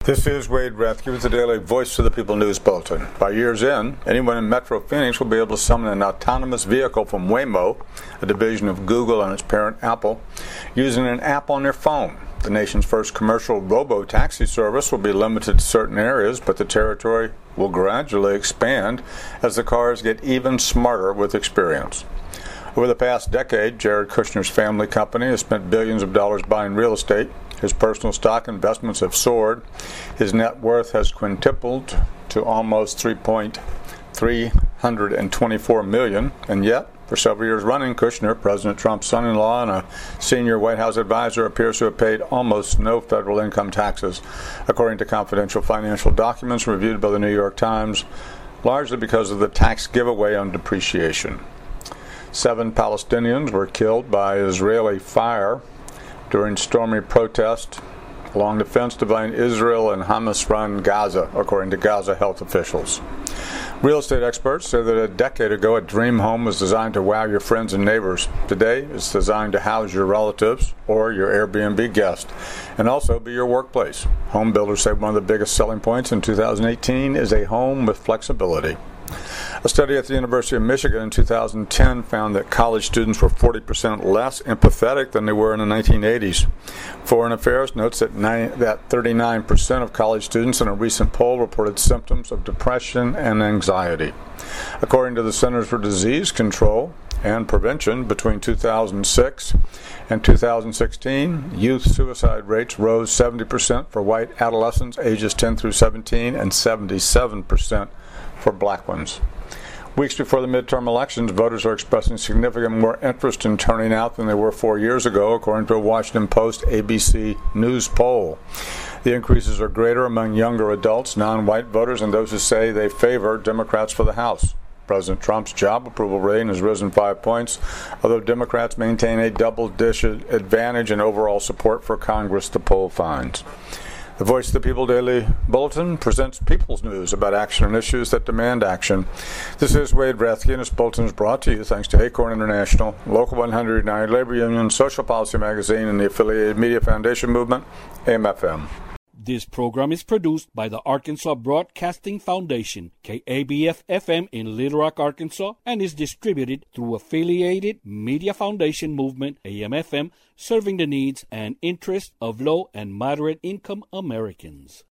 This is Wade Rathke with the Daily Voice of the People News Bulletin. By year's end, anyone in Metro Phoenix will be able to summon an autonomous vehicle from Waymo, a division of Google and its parent Apple, using an app on their phone. The nation's first commercial robo-taxi service will be limited to certain areas, but the territory will gradually expand as the cars get even smarter with experience. Over the past decade, Jared Kushner's family company has spent billions of dollars buying real estate. His personal stock investments have soared. His net worth has quintupled to almost $324 million. And yet, for several years running, Kushner, President Trump's son-in-law and a senior White House advisor, appears to have paid almost no federal income taxes, according to confidential financial documents reviewed by the New York Times, largely because of the tax giveaway on depreciation. 7 Palestinians were killed by Israeli fire during stormy protest along the fence dividing Israel and Hamas-run Gaza, according to Gaza health officials. Real estate experts say that a decade ago, a dream home was designed to wow your friends and neighbors. Today, it's designed to house your relatives or your Airbnb guest, and also be your workplace. Home builders say one of the biggest selling points in 2018 is a home with flexibility. A study at the University of Michigan in 2010 found that college students were 40% less empathetic than they were in the 1980s. Foreign Affairs notes that 39% of college students in a recent poll reported symptoms of depression and anxiety. According to the Centers for Disease Control and Prevention, between 2006 and 2016, youth suicide rates rose 70% for white adolescents ages 10 through 17 and 77% for black ones. Weeks before the midterm elections, voters are expressing significantly more interest in turning out than they were 4 years ago, according to a Washington Post ABC News poll. The increases are greater among younger adults, non-white voters, and those who say they favor Democrats for the House. President Trump's job approval rating has risen 5 points, although Democrats maintain a double-digit advantage in overall support for Congress, the poll finds. The Voice of the People Daily Bulletin presents people's news about action and issues that demand action. This is Wade Rathke, and this bulletin is brought to you thanks to Acorn International, Local 100 United Labor Union, Social Policy Magazine, and the affiliated Media Foundation Movement, AM/FM. This program is produced by the Arkansas Broadcasting Foundation, KABF-FM in Little Rock, Arkansas, and is distributed through affiliated Media Foundation Movement, AM/FM, serving the needs and interests of low and moderate income Americans.